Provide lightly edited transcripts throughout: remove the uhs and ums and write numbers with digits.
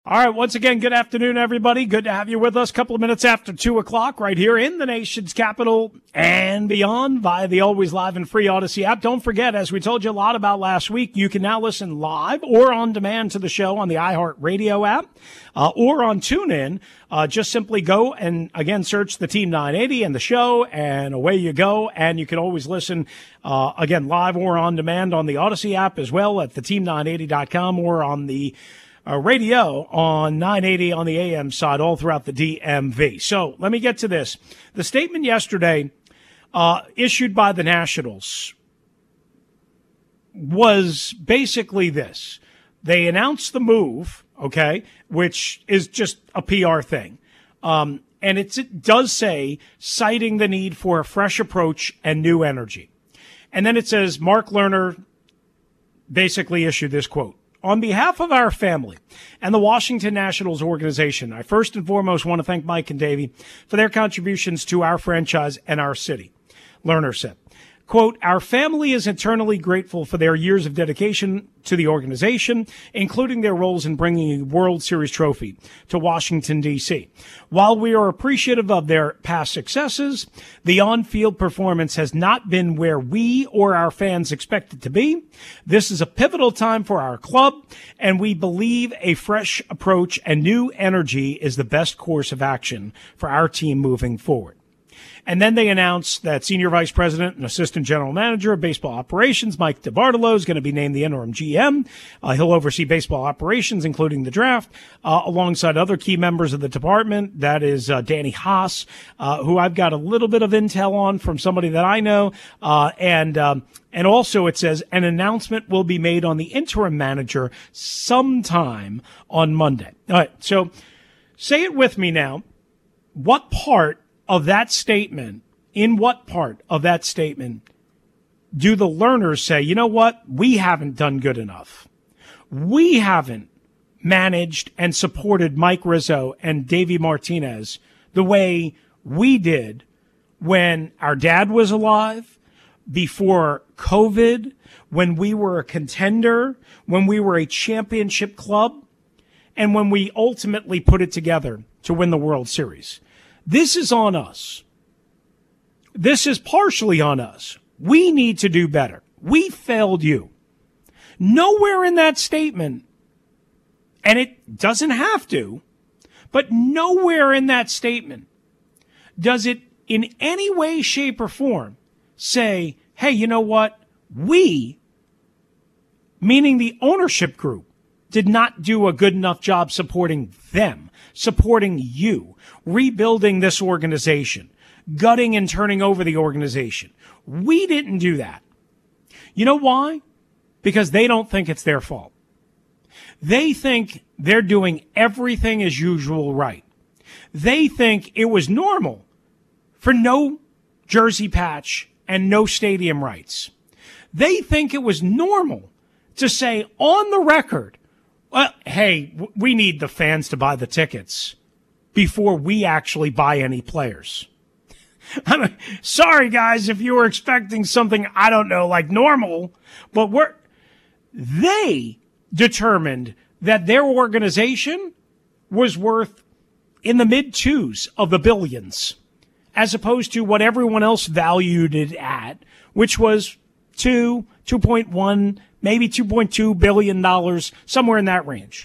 All right, once again, good afternoon, everybody. Good to have you with us. A couple of minutes after 2 o'clock right here in the nation's capital and beyond via the always live and free Odyssey app. Don't forget, as we told you a lot about last week, you can now listen live or on demand to the show on the iHeartRadio app or on TuneIn. Just simply go and, again, search the Team 980 and the show, and away you go. And you can always listen, again, live or on demand on the Odyssey app as well at theteam980.com or on the radio on 980 on the AM side all throughout the DMV. So let me get to this. The statement yesterday issued by the Nationals was basically this. They announced the move, okay, which is just a PR thing. And it does say, citing the need for a fresh approach and new energy. And then it says, Mark Lerner basically issued this quote. On behalf of our family and the Washington Nationals organization, I first and foremost want to thank Mike and Davey for their contributions to our franchise and our city, Lerner said. Quote, our family is eternally grateful for their years of dedication to the organization, including their roles in bringing a World Series trophy to Washington, D.C. While we are appreciative of their past successes, the on-field performance has not been where we or our fans expect it to be. This is a pivotal time for our club, and we believe a fresh approach and new energy is the best course of action for our team moving forward. And then they announced that Senior Vice President and Assistant General Manager of Baseball Operations, Mike DeBartolo, is going to be named the interim GM. He'll oversee baseball operations, including the draft, alongside other key members of the department. That is Danny Haas, who I've got a little bit of intel on from somebody that I know. And also it says an announcement will be made on the interim manager sometime on Monday. All right, so say it with me now. What part of that statement, in what part of that statement do the Lerners say, you know what, we haven't done good enough? We haven't managed and supported Mike Rizzo and Davey Martinez the way we did when our dad was alive, before COVID, when we were a contender, when we were a championship club, and when we ultimately put it together to win the World Series. This is on us. This is partially on us. We need to do better. We failed you. Nowhere in that statement, and it doesn't have to, but nowhere in that statement does it in any way, shape, or form say, hey, you know what? We, meaning the ownership group, did not do a good enough job supporting them, supporting you, rebuilding this organization, gutting and turning over the organization. We didn't do that. You know why? Because they don't think it's their fault. They think they're doing everything as usual right. They think it was normal for no jersey patch and no stadium rights. They think it was normal to say on the record, well, hey, we need the fans to buy the tickets before we actually buy any players. Sorry, guys, if you were expecting something, I don't know, like normal, but they determined that their organization was worth in the mid-twos of the billions, as opposed to what everyone else valued it at, which was 2.1, maybe $2.2 billion, somewhere in that range.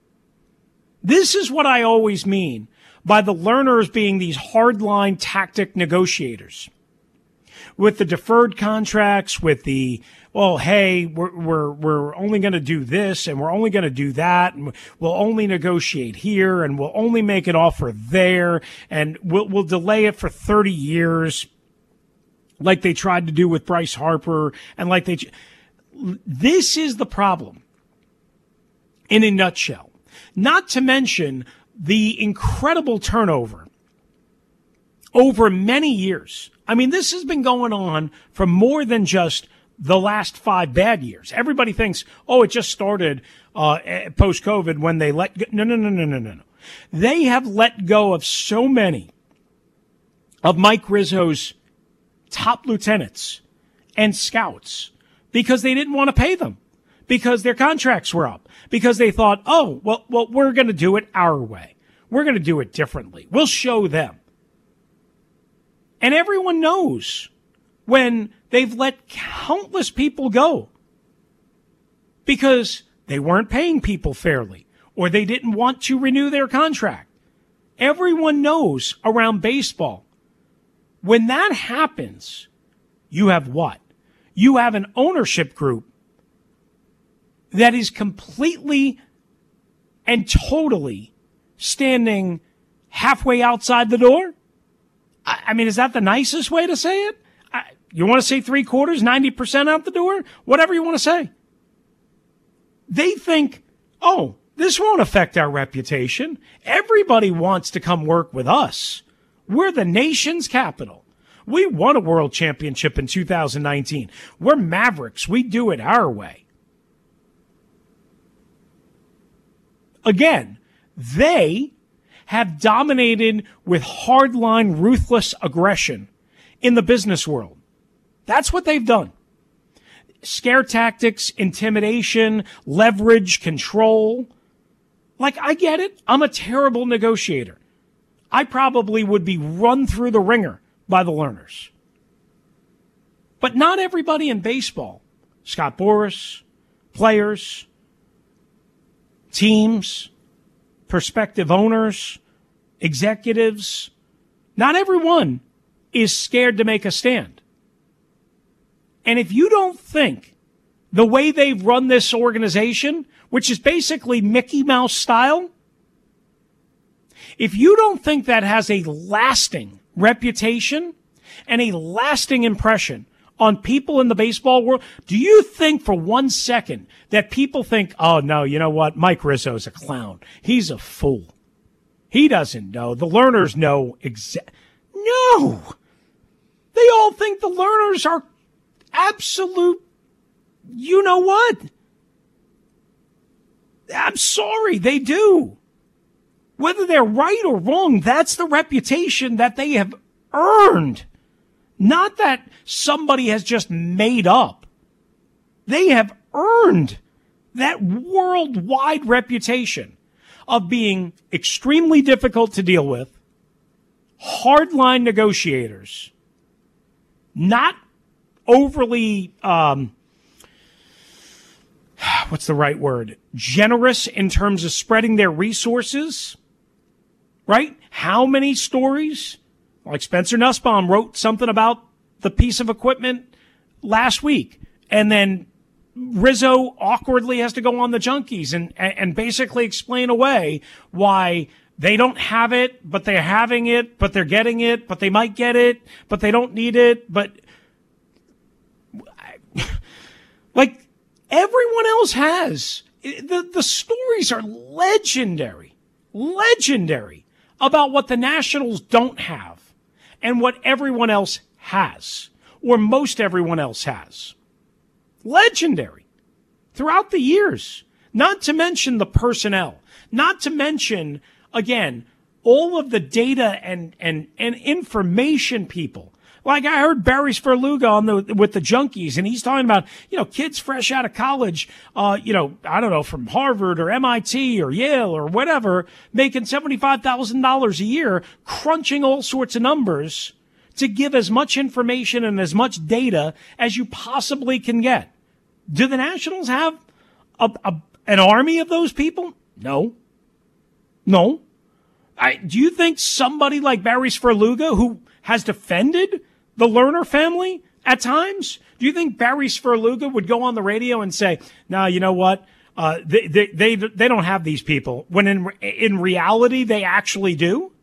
This is what I always mean by the Lerners being these hardline tactic negotiators. With the deferred contracts, with the, well, hey, we're only going to do this and we're only going to do that, and we'll only negotiate here and we'll only make an offer there, and we'll delay it for 30 years, like they tried to do with Bryce Harper, and like this is the problem in a nutshell. Not to mention the incredible turnover over many years. I mean, this has been going on for more than just the last 5 bad years. Everybody thinks, oh, it just started post-COVID when they let go. No. They have let go of so many of Mike Rizzo's top lieutenants and scouts because they didn't want to pay them, because their contracts were up, because they thought, oh, well, we're going to do it our way. We're going to do it differently. We'll show them. And everyone knows when they've let countless people go because they weren't paying people fairly or they didn't want to renew their contract. Everyone knows around baseball, when that happens, you have what? You have an ownership group that is completely and totally standing halfway outside the door. I mean, is that the nicest way to say it? You want to say 3/4, 90% out the door? Whatever you want to say. They think, oh, this won't affect our reputation. Everybody wants to come work with us. We're the nation's capital. We won a world championship in 2019. We're Mavericks. We do it our way. Again, they have dominated with hardline, ruthless aggression in the business world. That's what they've done. Scare tactics, intimidation, leverage, control. Like, I get it. I'm a terrible negotiator. I probably would be run through the ringer by the learners. But not everybody in baseball, Scott Boras, players, teams, prospective owners, executives, not everyone is scared to make a stand. And if you don't think the way they've run this organization, which is basically Mickey Mouse style, if you don't think that has a lasting reputation and a lasting impression on people in the baseball world, do you think for 1 second that people think, oh, no, you know what? Mike Rizzo's a clown. He's a fool. He doesn't know. The learners know No! They all think the learners are absolute, you know what? I'm sorry, they do. Whether they're right or wrong, that's the reputation that they have earned. Not that somebody has just made up. They have earned that worldwide reputation of being extremely difficult to deal with, hardline negotiators, not overly, what's the right word? Generous in terms of spreading their resources, right? How many stories? Like Spencer Nussbaum wrote something about the piece of equipment last week, and then Rizzo awkwardly has to go on the Junkies and basically explain away why they don't have it, but they're having it, but they're getting it, but they might get it, but they don't need it, but like everyone else has. The stories are legendary about what the Nationals don't have and what everyone else has, or most everyone else has. Legendary throughout the years, not to mention the personnel, not to mention, again, all of the data and information people. Like I heard Barry Sperluga with the Junkies, and he's talking about, kids fresh out of college, I don't know, from Harvard or MIT or Yale or whatever, making $75,000 a year, crunching all sorts of numbers to give as much information and as much data as you possibly can get. Do the Nationals have an army of those people? No. Do you think somebody like Barry Sperluga, who has defended the Lerner family at times, do you think Barry Sperluga would go on the radio and say, "No, you know what? They don't have these people," when in reality they actually do?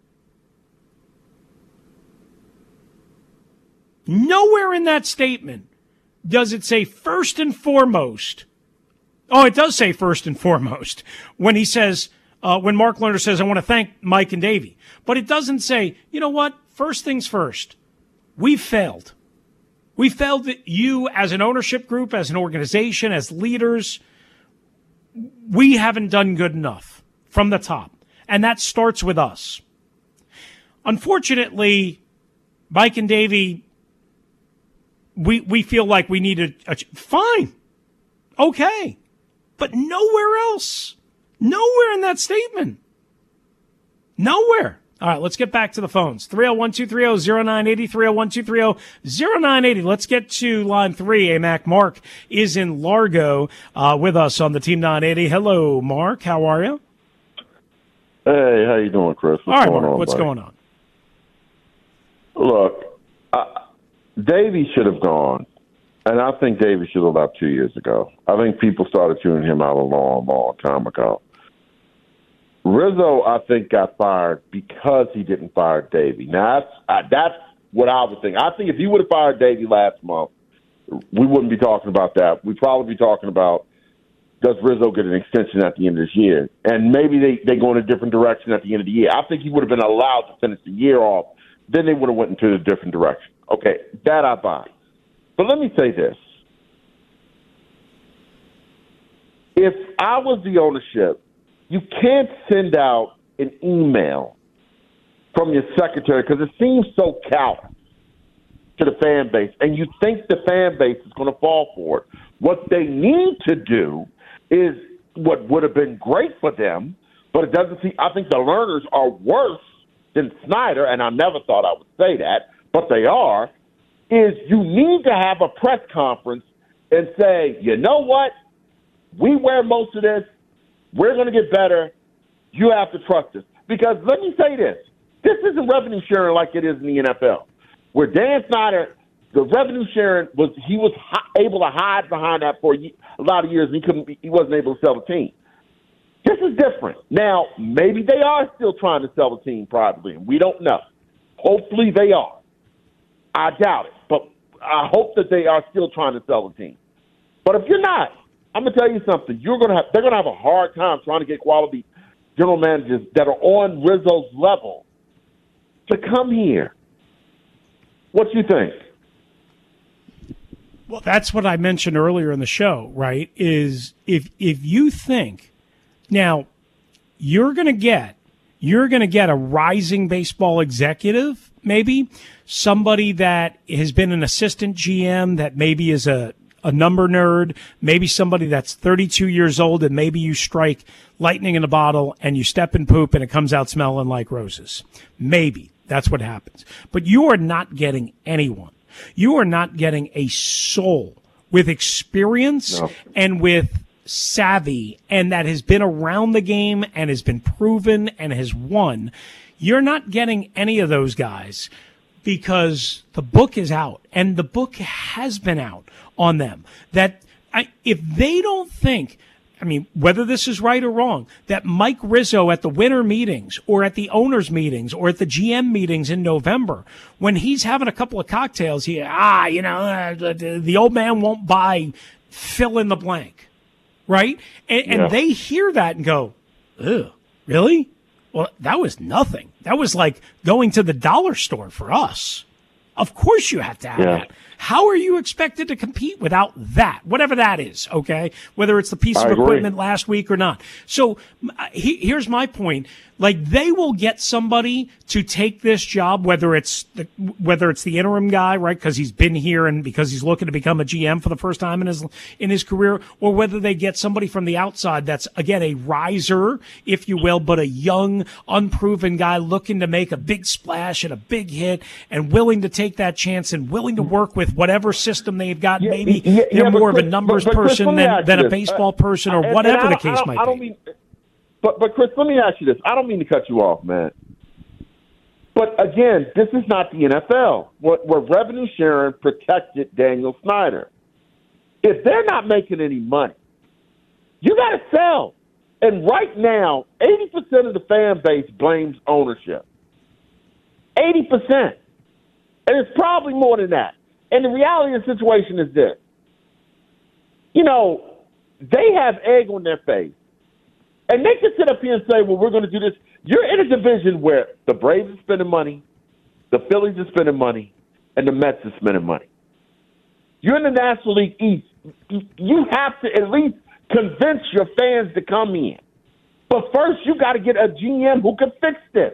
Nowhere in that statement does it say first and foremost. Oh, it does say first and foremost when he says, when Mark Lerner says, "I want to thank Mike and Davey," but it doesn't say, you know what? First things first. We failed. We failed you as an ownership group, as an organization, as leaders. We haven't done good enough from the top. And that starts with us. Unfortunately, Mike and Davey, we feel like we need fine. Okay. but nowhere else. Nowhere in that statement. Nowhere. All right, let's get back to the phones. 301-230-0980, 301-230-0980. Let's get to line 3. AMAC Mark is in Largo with us on the Team 980. Hello, Mark. How are you? Hey, how you doing, Chris? All right, Mark, what's going on? Look, Davey should have gone, and I think Davey should have left 2 years ago. I think people started tuning him out a long, long time ago. Rizzo, I think, got fired because he didn't fire Davey. Now, that's what I would think. I think if he would have fired Davey last month, we wouldn't be talking about that. We'd probably be talking about, does Rizzo get an extension at the end of this year? And maybe they go in a different direction at the end of the year. I think he would have been allowed to finish the year off. Then they would have went into a different direction. Okay, that I buy. But let me say this. If I was the ownership, you can't send out an email from your secretary because it seems so callous to the fan base, and you think the fan base is going to fall for it. What they need to do is what would have been great for them, but it doesn't seem. I think the Lerners are worse than Snyder, and I never thought I would say that, but they are, is you need to have a press conference and say, you know what? We wear most of this. We're going to get better. You have to trust us. Because let me say this. This isn't revenue sharing like it is in the NFL, where Dan Snyder, the revenue sharing, was able to hide behind that for a lot of years, and he wasn't able to sell the team. This is different. Now, maybe they are still trying to sell the team privately, and we don't know. Hopefully they are. I doubt it, but I hope that they are still trying to sell the team. But if you're not, I'm going to tell you something. They're going to have a hard time trying to get quality general managers that are on Rizzo's level to come here. What do you think? Well, that's what I mentioned earlier in the show, right? Is if you think now you're going to get a rising baseball executive, maybe somebody that has been an assistant GM that maybe is a number nerd, maybe somebody that's 32 years old, and maybe you strike lightning in a bottle and you step in poop and it comes out smelling like roses. Maybe that's what happens. But you are not getting anyone. You are not getting a soul with experience and with savvy and that has been around the game and has been proven and has won. You're not getting any of those guys because the book is out, and the book has been out on them. That if they don't think, I mean, whether this is right or wrong, that Mike Rizzo at the winter meetings or at the owners' meetings or at the GM meetings in November, when he's having a couple of cocktails, the old man won't buy fill in the blank, right? And they hear that and go, ugh, really? Well, that was nothing. That was like going to the dollar store for us. Of course you have to have that. How are you expected to compete without that, whatever that is, okay, whether it's the piece of equipment last week or not? So here's my point. Like, they will get somebody to take this job, whether it's the interim guy, right, because he's been here and because he's looking to become a GM for the first time in his career, or whether they get somebody from the outside that's, again, a riser, if you will, but a young, unproven guy looking to make a big splash and a big hit and willing to take that chance and willing to work with whatever system they've got. Maybe they're more of a numbers person than a baseball person or whatever the case might be. But Chris, let me ask you this. I don't mean to cut you off, man. But again, this is not the NFL, where revenue sharing protected Daniel Snyder. If they're not making any money, you got to sell. And right now, 80% of the fan base blames ownership. 80%. And it's probably more than that. And the reality of the situation is this. You know, they have egg on their face. And they can sit up here and say, well, we're going to do this. You're in a division where the Braves are spending money, the Phillies are spending money, and the Mets are spending money. You're in the National League East. You have to at least convince your fans to come in. But first, you got to get a GM who can fix this.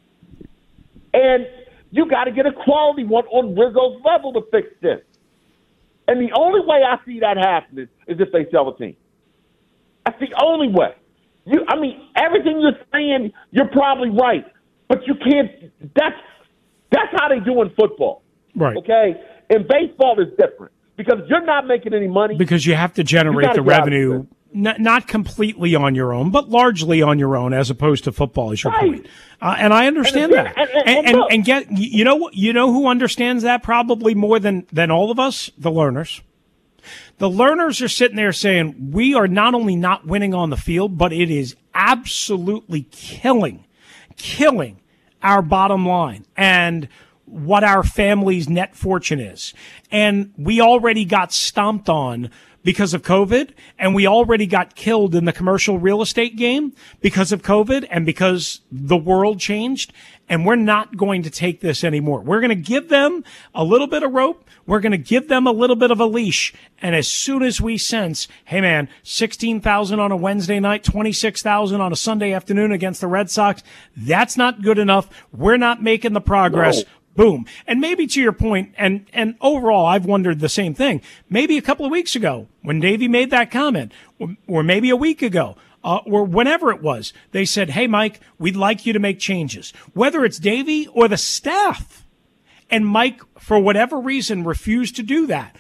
And you got to get a quality one on Rizzo's level to fix this. And the only way I see that happening is if they sell a team. That's the only way. Everything you're saying, you're probably right, but you can't. That's how they do in football, right? Okay, in baseball is different because you're not making any money because you have to generate the revenue. Not completely on your own, but largely on your own, as opposed to football, is your point. And I understand that. And get you know who understands that probably more than all of us? The learners. The learners are sitting there saying, we are not only not winning on the field, but it is absolutely killing our bottom line and what our family's net fortune is. And we already got stomped on because of COVID, and we already got killed in the commercial real estate game because of COVID and because the world changed, and we're not going to take this anymore. We're going to give them a little bit of rope. We're going to give them a little bit of a leash, and as soon as we sense, hey man, 16,000 on a Wednesday night, 26,000 on a Sunday afternoon against the Red Sox, that's not good enough. We're not making the progress. No. Boom. And maybe to your point, and overall, I've wondered the same thing. Maybe a couple of weeks ago when Davey made that comment, or maybe a week ago, or whenever it was, they said, hey, Mike, we'd like you to make changes. Whether it's Davey or the staff. And Mike, for whatever reason, refused to do that.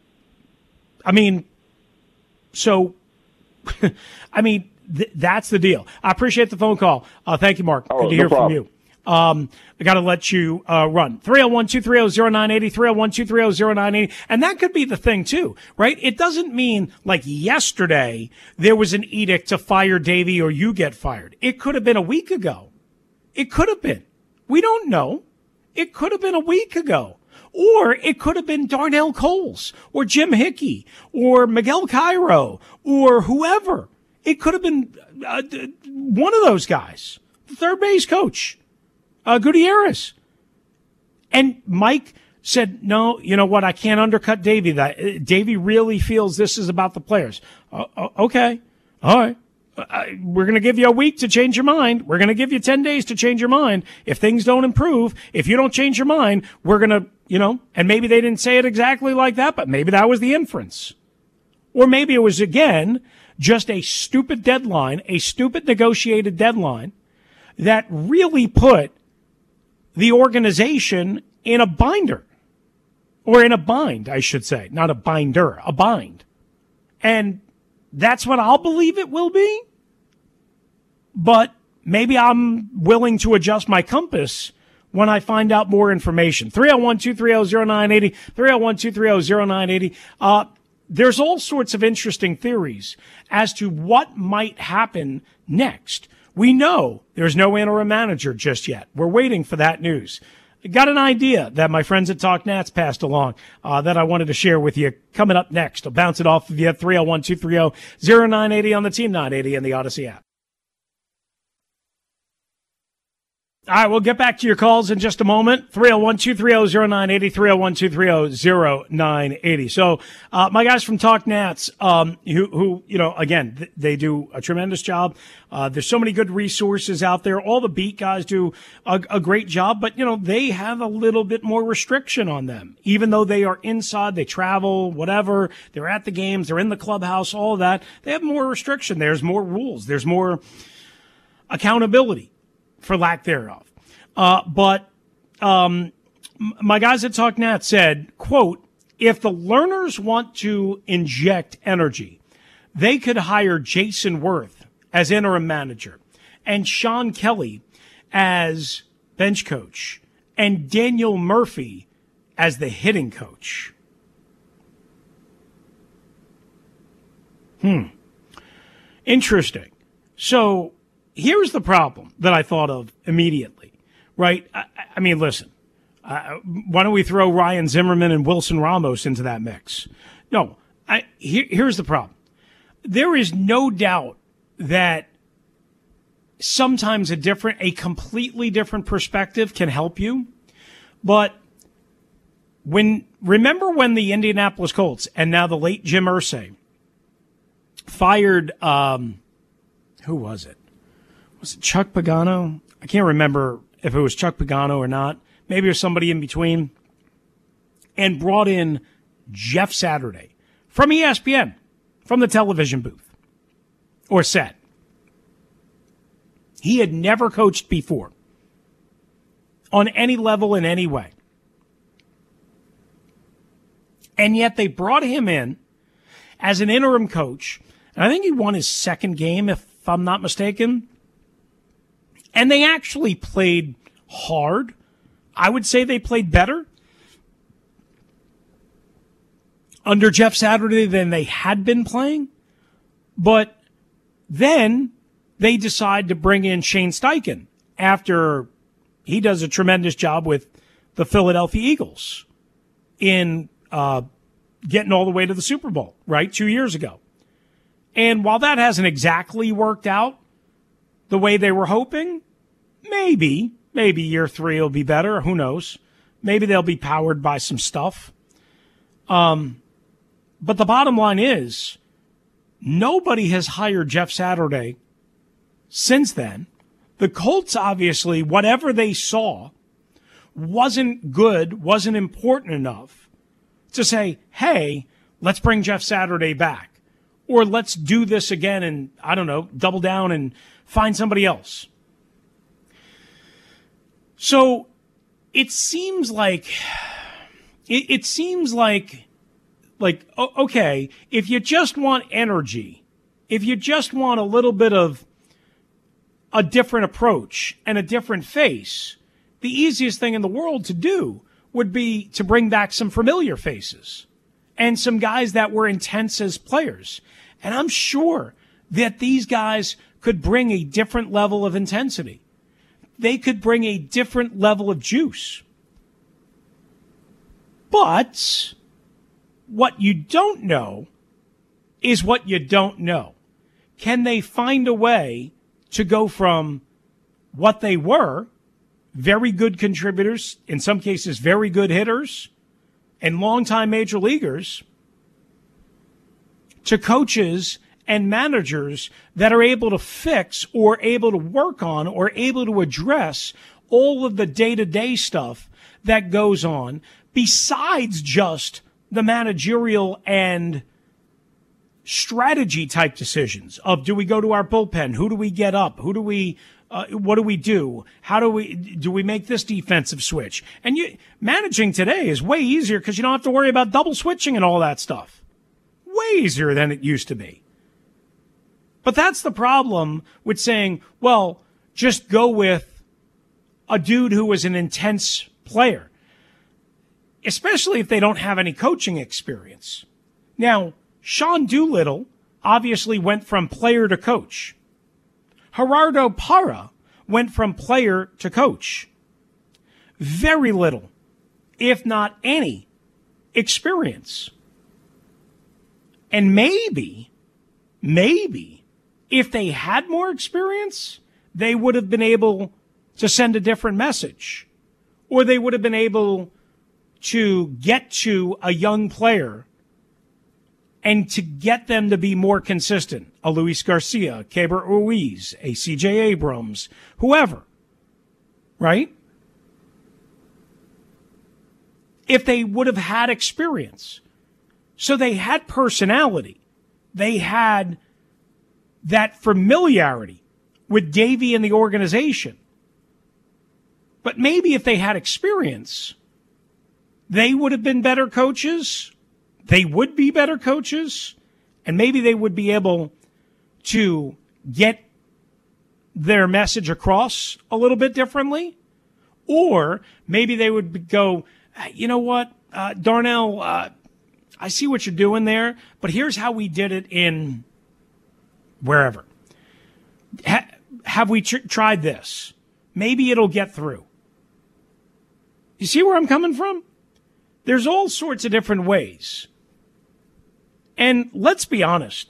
That's the deal. I appreciate the phone call. Thank you, Mark. Good to hear from you. I got to let you run. 301-230-0980, 301-230-0980. And that could be the thing, too, right? It doesn't mean like yesterday there was an edict to fire Davey or you get fired. It could have been a week ago. It could have been. We don't know. It could have been a week ago. Or it could have been Darnell Coles or Jim Hickey or Miguel Cairo or whoever. It could have been one of those guys, the third base coach. Gutierrez. And Mike said, no, you know what? I can't undercut Davey. Davey really feels this is about the players. Okay. All right. We're going to give you a week to change your mind. We're going to give you 10 days to change your mind. If things don't improve, if you don't change your mind, we're going to, and maybe they didn't say it exactly like that, but maybe that was the inference. Or maybe it was, again, just a stupid deadline, a stupid negotiated deadline that really put the organization in a binder, or in a bind, I should say, not a binder, a bind. And that's what I'll believe it will be. But maybe I'm willing to adjust my compass when I find out more information. 301-230-0980, 301-230-0980. There's all sorts of interesting theories as to what might happen next. We know there's no interim manager just yet. We're waiting for that news. I got an idea that my friends at Talk Nats passed along that I wanted to share with you coming up next. I'll bounce it off of you at 301-230-0980 on the Team 980 and the Odyssey app. All right, we'll get back to your calls in just a moment. 301-230-0980, 301-230-0980. So, my guys from Talk Nats, who, again, they do a tremendous job. There's so many good resources out there. All the beat guys do a great job, but, they have a little bit more restriction on them. Even though they are inside, they travel, whatever, they're at the games, they're in the clubhouse, all of that. They have more restriction. There's more rules. There's more accountability, for lack thereof. But my guys at Talk Nats said, quote, if the learners want to inject energy, they could hire Jason Worth as interim manager and Sean Kelly as bench coach and Daniel Murphy as the hitting coach. Interesting. So here's the problem that I thought of immediately, right? I mean, listen, why don't we throw Ryan Zimmerman and Wilson Ramos into that mix? No, here's the problem. There is no doubt that sometimes a completely different perspective can help you. But remember when the Indianapolis Colts and now the late Jim Irsay fired, who was it? Was it Chuck Pagano? I can't remember if it was Chuck Pagano or not. Maybe it was somebody in between. And brought in Jeff Saturday from ESPN, from the television booth. or said. He had never coached before on any level in any way. And yet they brought him in as an interim coach. And I think he won his second game, if I'm not mistaken. And they actually played hard. I would say they played better under Jeff Saturday than they had been playing. But then they decide to bring in Shane Steichen after he does a tremendous job with the Philadelphia Eagles in getting all the way to the Super Bowl, right, 2 years ago. And while that hasn't exactly worked out the way they were hoping, maybe year 3 will be better. Who knows? Maybe they'll be powered by some stuff. But the bottom line is, nobody has hired Jeff Saturday since then. The Colts, obviously, whatever they saw wasn't good, wasn't important enough to say, hey, let's bring Jeff Saturday back. Or let's do this again and, I don't know, double down and find somebody else. So it seems like, okay, if you just want energy, if you just want a little bit of a different approach and a different face, the easiest thing in the world to do would be to bring back some familiar faces and some guys that were intense as players. And I'm sure that these guys could bring a different level of intensity. They could bring a different level of juice. But what you don't know is what you don't know. Can they find a way to go from what they were, very good contributors, in some cases very good hitters, and longtime major leaguers, to coaches and managers that are able to fix or able to work on or able to address all of the day-to-day stuff that goes on besides just the managerial and strategy type decisions of, do we go to our bullpen? Who do we get up? Who do we, what do we do? How do we make this defensive switch? And managing today is way easier because you don't have to worry about double switching and all that stuff. Way easier than it used to be. But that's the problem with saying, well, just go with a dude who was an intense player, especially if they don't have any coaching experience. Now, Sean Doolittle obviously went from player to coach. Gerardo Parra went from player to coach. Very little, if not any, experience. And maybe, if they had more experience, they would have been able to send a different message. Or they would have been able to get to a young player and to get them to be more consistent. A Luis Garcia, Keibert Ruiz, a C.J. Abrams, whoever. Right? If they would have had experience. So they had personality. They had that familiarity with Davey and the organization. But maybe if they had experience, they would have been better coaches. They would be better coaches. And maybe they would be able to get their message across a little bit differently. Or maybe they would go, you know what, Darnell, I see what you're doing there, but here's how we did it in wherever. Have we tried this? Maybe it'll get through. You see where I'm coming from? There's all sorts of different ways. And let's be honest.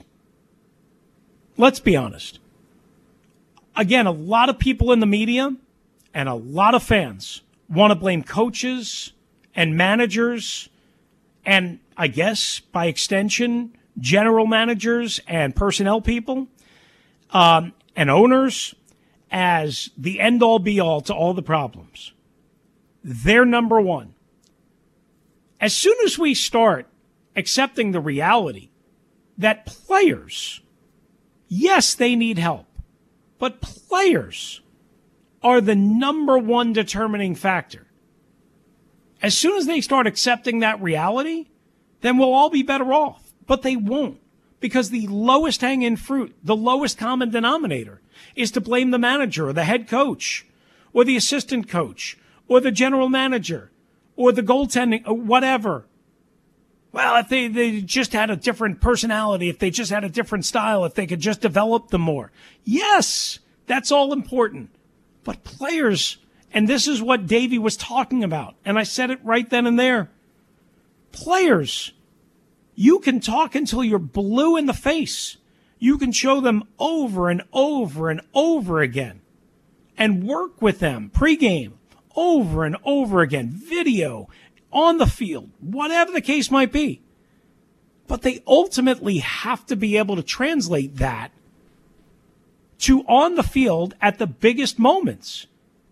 Again, a lot of people in the media and a lot of fans want to blame coaches and managers and, I guess, by extension, general managers and personnel people and owners as the end-all, be-all to all the problems. They're number one. As soon as we start accepting the reality that players Yes, they need help, but players are the number one determining factor. As soon as they start accepting that reality, then we'll all be better off. But they won't, because the lowest hanging fruit, the lowest common denominator, is to blame the manager or the head coach or the assistant coach or the general manager or the goaltending or whatever. Well, if they just had a different personality, if they just had a different style, if they could just develop them more. Yes, that's all important. But players, and this is what Davey was talking about, and I said it right then and there. Players, you can talk until you're blue in the face. You can show them over and over and over again and work with them pregame over and over again, video, on the field, whatever the case might be. But they ultimately have to be able to translate that to on the field at the biggest moments.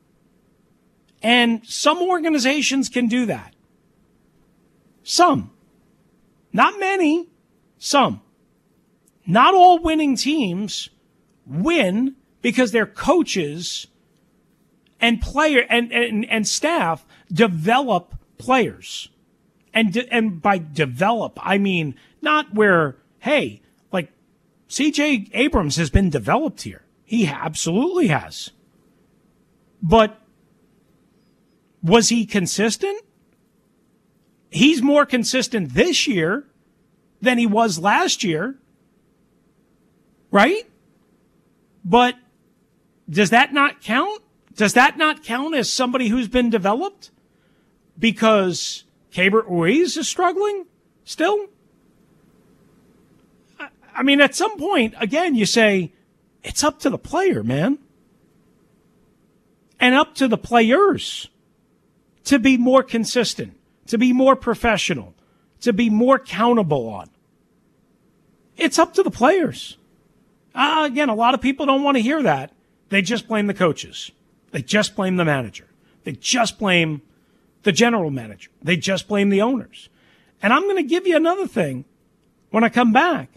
And some organizations can do that. Some. Not many. Some. Not all winning teams win because their coaches and player and staff develop players. And by develop, I mean not where, hey, like C.J. Abrams has been developed here. He absolutely has. But was he consistent? He's more consistent this year than he was last year, right? But does that not count? Does that not count as somebody who's been developed? Because Keibert Ruiz is struggling still? I mean, at some point, again, you say, it's up to the player, man. And up to the players to be more consistent, to be more professional, to be more countable on. It's up to the players. Again, a lot of people don't want to hear that. They just blame the coaches. They just blame the manager. They just blame the general manager. They just blame the owners. And I'm going to give you another thing when I come back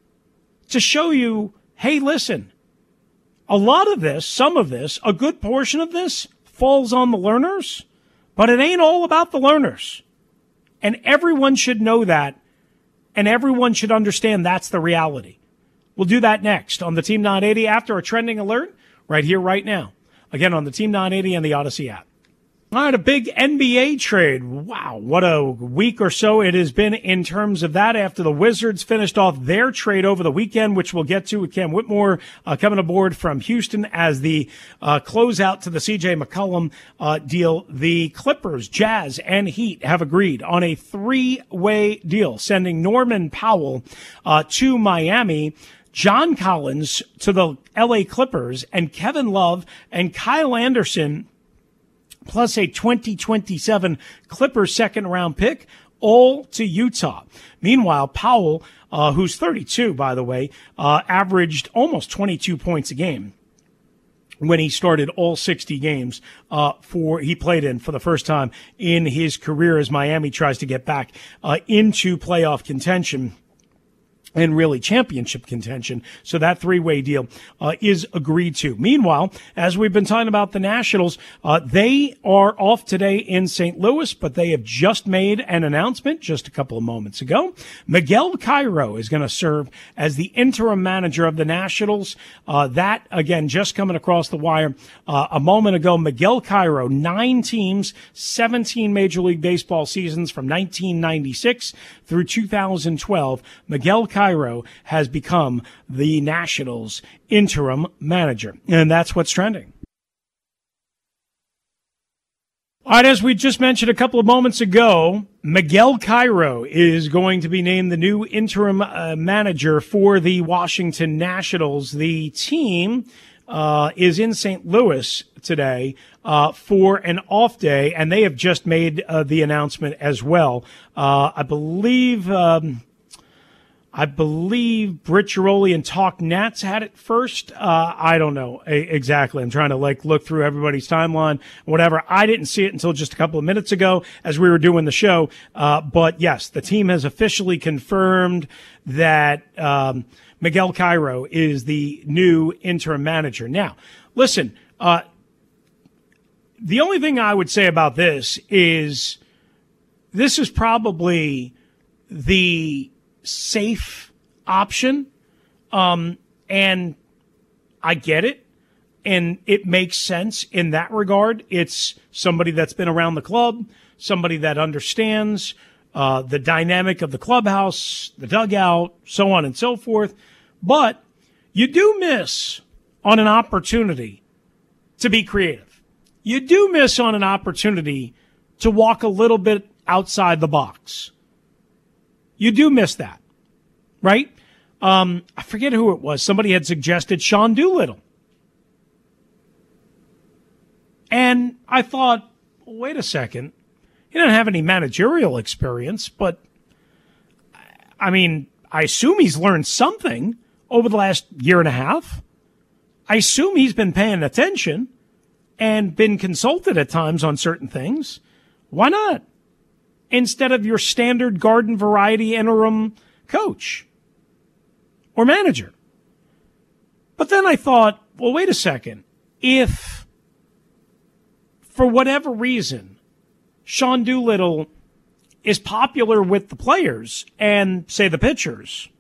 to show you, hey, listen, a lot of this, some of this, a good portion of this falls on the learners, but it ain't all about the learners. And everyone should know that, and everyone should understand that's the reality. We'll do that next on the Team 980 after a trending alert right here, right now. Again, on the Team 980 and the Odyssey app. All right, a big NBA trade. Wow, what a week or so it has been in terms of that after the Wizards finished off their trade over the weekend, which we'll get to with Cam Whitmore coming aboard from Houston as the closeout to the C.J. McCollum deal. The Clippers, Jazz, and Heat have agreed on a three-way deal, sending Norman Powell to Miami, John Collins to the L.A. Clippers, and Kevin Love and Kyle Anderson plus a 2027 Clippers second-round pick, all to Utah. Meanwhile, Powell, who's 32, by the way, averaged almost 22 points a game when he started all 60 games he played in for the first time in his career as Miami tries to get back into playoff contention and really championship contention. So that three-way deal is agreed to. Meanwhile, as we've been talking about the Nationals, they are off today in St. Louis, but they have just made an announcement just a couple of moments ago. Miguel Cairo is going to serve as the interim manager of the Nationals. That, again, just coming across the wire a moment ago. Miguel Cairo, 9 teams, 17 Major League Baseball seasons from 1996 through 2012. Miguel Cairo has become the Nationals' interim manager. And that's what's trending. All right, as we just mentioned a couple of moments ago, Miguel Cairo is going to be named the new interim manager for the Washington Nationals. The team is in St. Louis today for an off day, and they have just made the announcement as well. I believe Britt Giroli and Talk Nats had it first. I don't know exactly. I'm trying to look through everybody's timeline, whatever. I didn't see it until just a couple of minutes ago as we were doing the show. But yes, the team has officially confirmed that Miguel Cairo is the new interim manager. Now, listen, the only thing I would say about this is probably the safe option, and I get it, and it makes sense in that regard. It's somebody that's been around the club, somebody that understands the dynamic of the clubhouse, the dugout, so on and so forth. But you do miss on an opportunity to be creative. You do miss on an opportunity to walk a little bit outside the box. You do miss that, right? I forget who it was. Somebody had suggested Sean Doolittle. And I thought, well, wait a second. He doesn't have any managerial experience, but I mean, I assume he's learned something over the last year and a half. I assume he's been paying attention and been consulted at times on certain things. Why not? Instead of your standard garden variety interim coach or manager. But then I thought, well, wait a second. If, for whatever reason, Sean Doolittle is popular with the players and, say, the pitchers,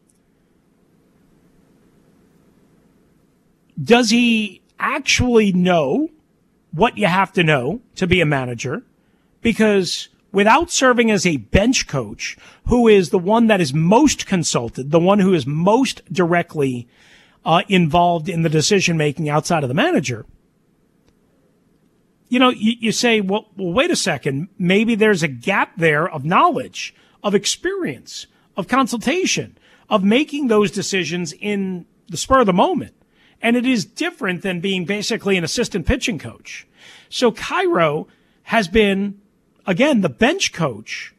does he actually know what you have to know to be a manager? Because without serving as a bench coach, who is the one that is most consulted, the one who is most directly involved in the decision-making outside of the manager, you know, you say, well, wait a second. Maybe there's a gap there of knowledge, of experience, of consultation, of making those decisions in the spur of the moment. And it is different than being basically an assistant pitching coach. So Cairo has been, again, the bench coach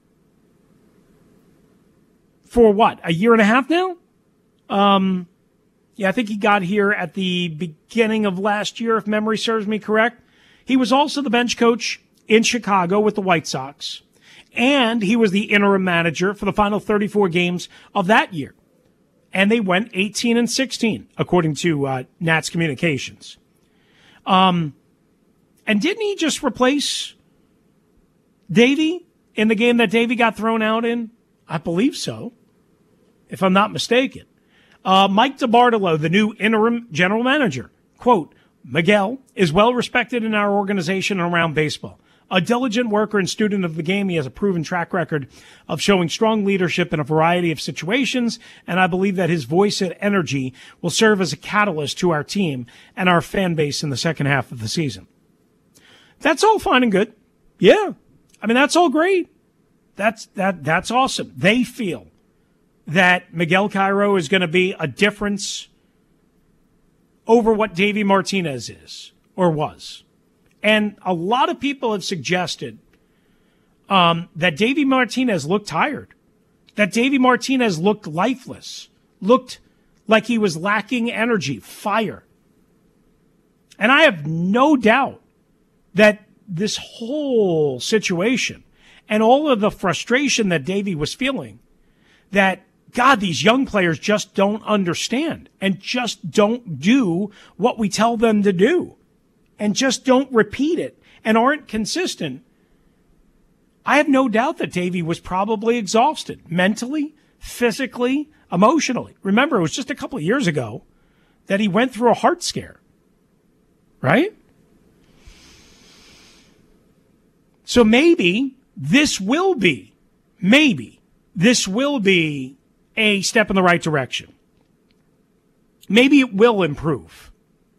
for what, a year and a half now? Yeah, I think he got here at the beginning of last year, if memory serves me correct. He was also the bench coach in Chicago with the White Sox, and he was the interim manager for the final 34 games of that year. And they went 18-16, according to Nats Communications. And didn't he just replace Davey in the game that Davey got thrown out in? I believe so, if I'm not mistaken. Mike DiBartolo, the new interim general manager, quote, Miguel is well respected in our organization and around baseball. A diligent worker and student of the game, he has a proven track record of showing strong leadership in a variety of situations, and I believe that his voice and energy will serve as a catalyst to our team and our fan base in the second half of the season. That's all fine and good. Yeah. I mean, that's all great. That's awesome. They feel that Miguel Cairo is going to be a difference over what Davey Martinez is or was. And a lot of people have suggested that Davey Martinez looked tired, that Davey Martinez looked lifeless, looked like he was lacking energy, fire. And I have no doubt that this whole situation and all of the frustration that Davey was feeling, that God, these young players just don't understand and just don't do what we tell them to do and just don't repeat it and aren't consistent. I have no doubt that Davey was probably exhausted mentally, physically, emotionally. Remember, it was just a couple of years ago that he went through a heart scare, right? So maybe this will be a step in the right direction. Maybe it will improve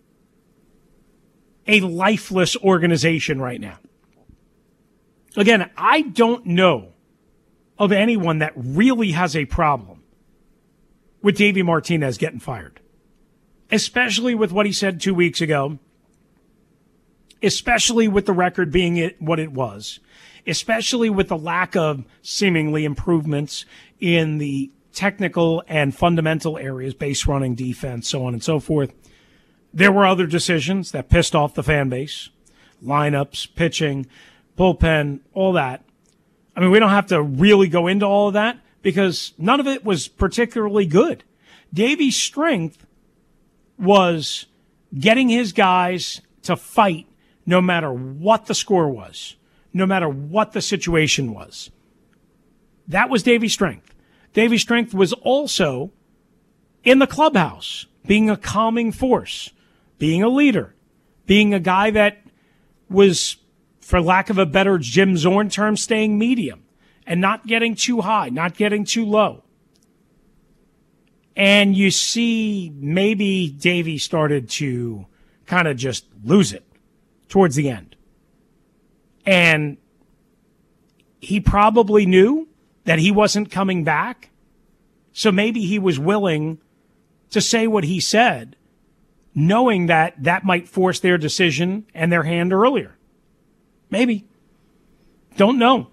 a lifeless organization right now. Again, I don't know of anyone that really has a problem with Davey Martinez getting fired, especially with what he said 2 weeks ago, especially with the record being what it was, especially with the lack of seemingly improvements in the technical and fundamental areas, base running, defense, so on and so forth. There were other decisions that pissed off the fan base, lineups, pitching, bullpen, all that. I mean, we don't have to really go into all of that because none of it was particularly good. Davy's strength was getting his guys to fight no matter what the score was, no matter what the situation was. That was Davy's strength. Davy's strength was also in the clubhouse, being a calming force, being a leader, being a guy that was, for lack of a better Jim Zorn term, staying medium and not getting too high, not getting too low. And you see maybe Davy started to kind of just lose it towards the end. And he probably knew that he wasn't coming back. So maybe he was willing to say what he said, knowing that that might force their decision and their hand earlier. Maybe. Don't know.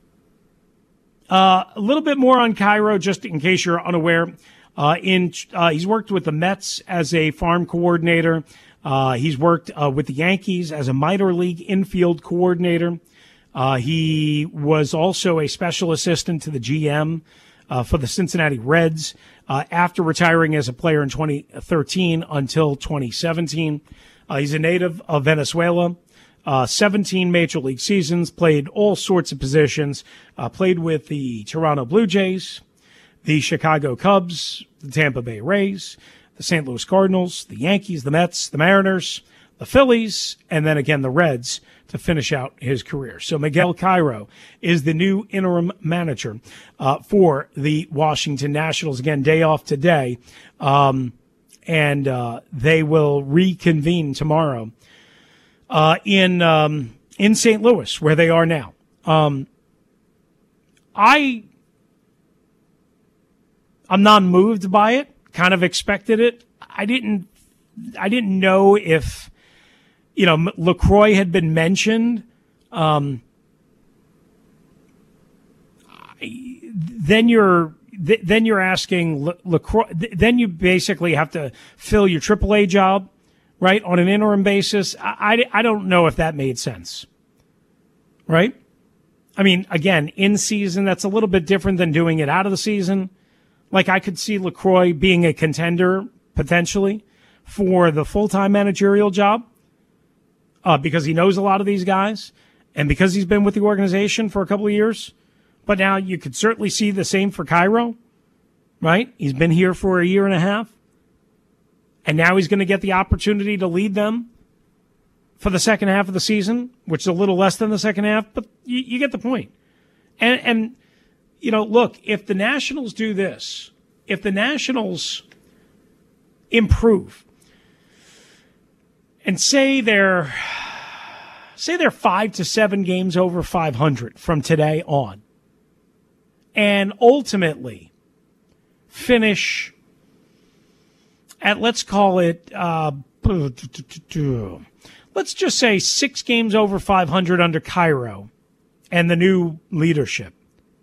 A little bit more on Cairo, just in case you're unaware. He's worked with the Mets as a farm coordinator. He's worked with the Yankees as a minor league infield coordinator. He was also a special assistant to the GM for the Cincinnati Reds after retiring as a player in 2013 until 2017. He's a native of Venezuela. 17 major league seasons, played all sorts of positions, played with the Toronto Blue Jays, the Chicago Cubs, the Tampa Bay Rays, the St. Louis Cardinals, the Yankees, the Mets, the Mariners, the Phillies, and then again the Reds to finish out his career. So Miguel Cairo is the new interim manager for the Washington Nationals. Again, day off today, and they will reconvene tomorrow in St. Louis, where they are now. I'm not moved by it. Kind of expected it. I didn't know if, LaCroix had been mentioned. Then you're asking LaCroix. Then you basically have to fill your AAA job, right, on an interim basis. I don't know if that made sense, right? I mean, again, in season, that's a little bit different than doing it out of the season. Like, I could see LaCroix being a contender, potentially, for the full-time managerial job because he knows a lot of these guys and because he's been with the organization for a couple of years. But now you could certainly see the same for Cairo, right? He's been here for a year and a half, and now he's going to get the opportunity to lead them for the second half of the season, which is a little less than the second half, but you get the point. And look, if the Nationals do this, if the Nationals improve and say they're 5 to 7 games over 500 from today on, and ultimately finish at, let's call it, let's just say 6 games over 500 under Cairo and the new leadership.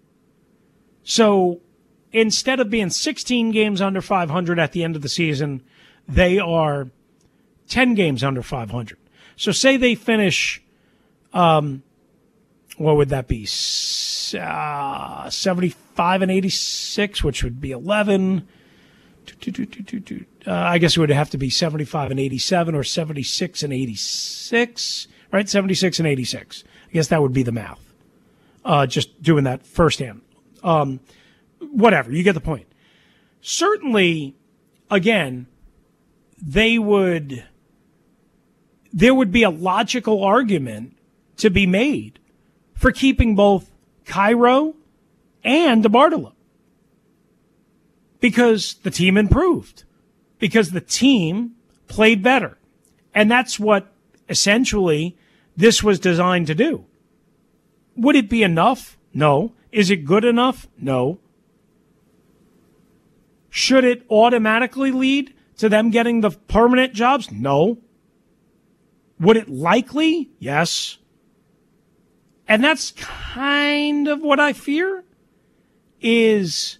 So instead of being 16 games under 500 at the end of the season, they are 10 games under 500. So say they finish, what would that be? 75 and 86, which would be 11. I guess it would have to be 75 and 87 or 76 and 86, right? 76 and 86. I guess that would be the math. Just doing that firsthand. Whatever, you get the point. Certainly, again, there would be a logical argument to be made for keeping both Cairo and DeBartolo. Because the team improved. Because the team played better. And that's what, essentially, this was designed to do. Would it be enough? No. Is it good enough? No. Should it automatically lead to them getting the permanent jobs? No. Would it likely? Yes. And that's kind of what I fear is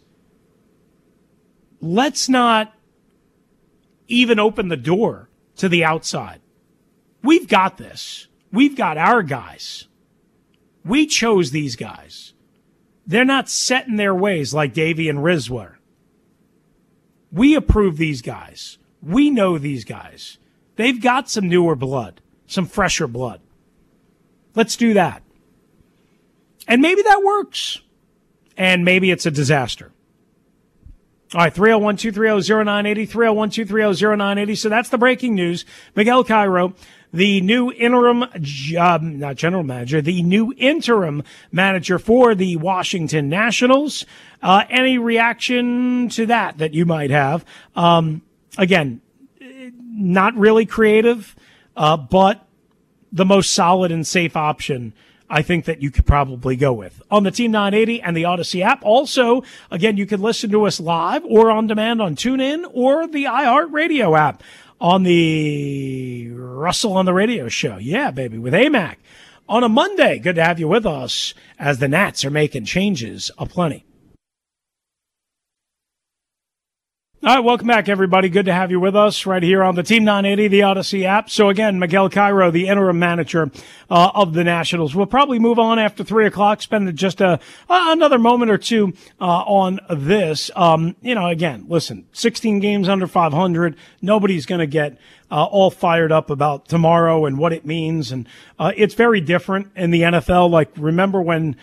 let's not even open the door to the outside. We've got this. We've got our guys. We chose these guys. They're not set in their ways like Davey and Riz were. We approve these guys. We know these guys. They've got some newer blood, some fresher blood. Let's do that. And maybe that works. And maybe it's a disaster. All right, 301-230-0980, 301-230-0980. So that's the breaking news. Miguel Cairo, the new interim, not general manager, the new interim manager for the Washington Nationals. Any reaction to that you might have? Again, not really creative, but the most solid and safe option I think that you could probably go with on the Team 980 and the Odyssey app. Also, again, you can listen to us live or on demand on TuneIn or the iHeartRadio app on the Russell on the Radio show. Yeah, baby, with AMAC on a Monday. Good to have you with us as the Nats are making changes aplenty. All right, welcome back, everybody. Good to have you with us right here on the Team 980, the Odyssey app. So, again, Miguel Cairo, the interim manager of the Nationals. We'll probably move on after 3 o'clock, spend just another moment or two on this. Again, listen, 16 games under 500. Nobody's going to get all fired up about tomorrow and what it means. And it's very different in the NFL. Like, remember when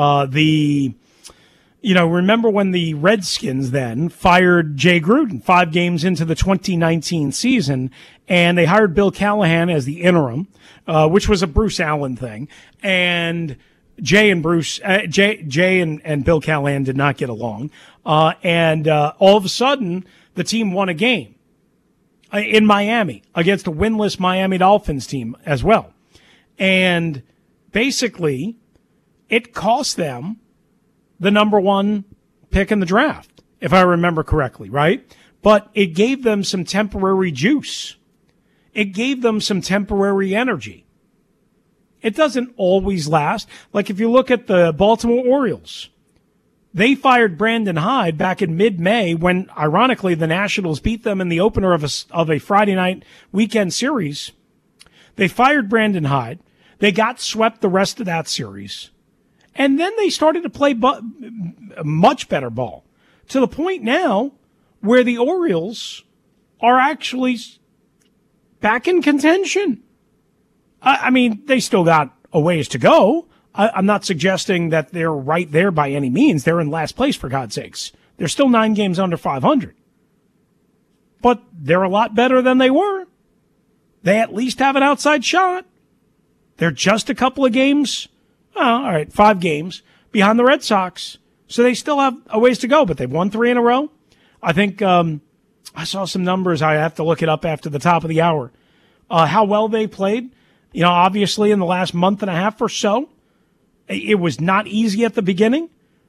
remember when the Redskins then fired Jay Gruden 5 games into the 2019 season, and they hired Bill Callahan as the interim, which was a Bruce Allen thing. And Jay and Bill Callahan did not get along. And all of a sudden, the team won a game in Miami against a winless Miami Dolphins team as well. And basically, it cost them the number 1 pick in the draft, if I remember correctly, right? But it gave them some temporary juice. It gave them some temporary energy. It doesn't always last. Like if you look at the Baltimore Orioles, they fired Brandon Hyde back in mid-May when, ironically, the Nationals beat them in the opener of a Friday night weekend series. They fired Brandon Hyde. They got swept the rest of that series. And then they started to play much better ball to the point now where the Orioles are actually back in contention. I mean, they still got a ways to go. I'm not suggesting that they're right there by any means. They're in last place, for God's sakes. They're still 9 games under 500. But they're a lot better than they were. They at least have an outside shot. They're just a couple of games. All right, 5 games behind the Red Sox. So they still have a ways to go, but they've won 3 in a row. I think I saw some numbers. I have to look it up after the top of the hour. How well they played. Obviously in the last month and a half or so, it was not easy at the beginning.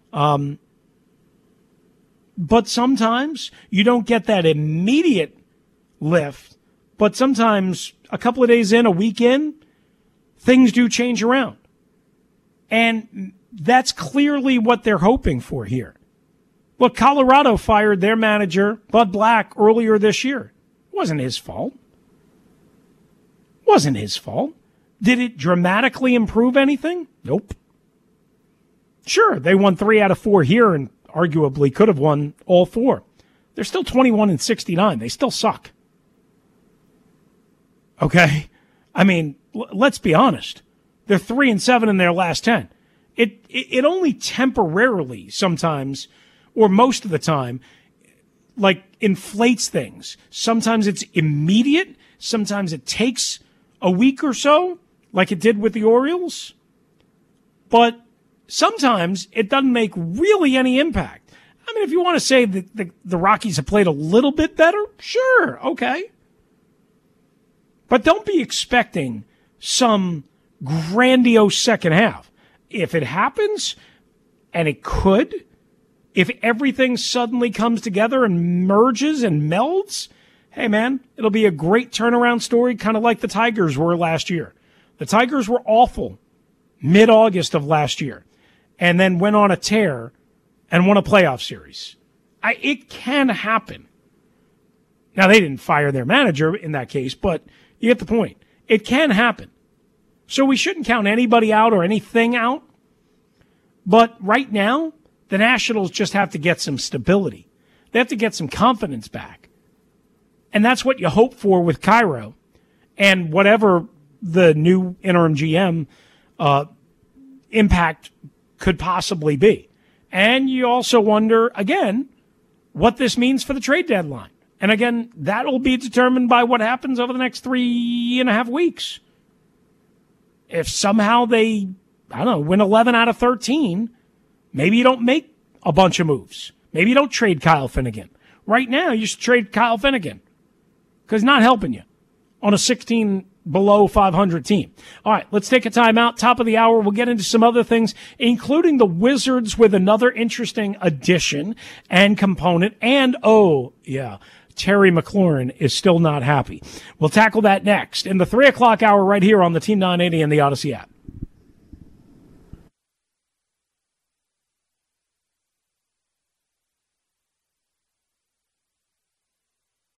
But sometimes you don't get that immediate lift. But sometimes a couple of days in, a week in, things do change around. And that's clearly what they're hoping for here. Look, Colorado fired their manager, Bud Black, earlier this year. It wasn't his fault. Wasn't his fault. Did it dramatically improve anything? Nope. Sure, they won 3 out of 4 here and arguably could have won all 4. They're still 21-69. They still suck. Okay? I mean, let's be honest. They're 3-7 in their last 10. It only temporarily sometimes, or most of the time, like inflates things. Sometimes it's immediate. Sometimes it takes a week or so, like it did with the Orioles. But sometimes it doesn't make really any impact. I mean, if you want to say that the Rockies have played a little bit better, sure, okay. But don't be expecting some grandiose second half. If it happens, and it could, if everything suddenly comes together and merges and melds, hey man, it'll be a great turnaround story, kind of like the Tigers were last year. The Tigers were awful mid-August of last year and then went on a tear and won a playoff series. It can happen. Now, they didn't fire their manager in that case, but you get the point. It can happen. So we shouldn't count anybody out or anything out. But right now, the Nationals just have to get some stability. They have to get some confidence back. And that's what you hope for with Cairo and whatever the new interim GM impact could possibly be. And you also wonder, again, what this means for the trade deadline. And again, that will be determined by what happens over the next 3.5 weeks. If somehow they, win 11 out of 13, maybe you don't make a bunch of moves. Maybe you don't trade Kyle Finnegan. Right now, you should trade Kyle Finnegan because he's not helping you on a 16 below 500 team. All right, let's take a timeout. Top of the hour, we'll get into some other things, including the Wizards with another interesting addition and component. And, Terry McLaurin is still not happy. We'll tackle that next in the 3 o'clock hour right here on the Team 980 and the Odyssey app.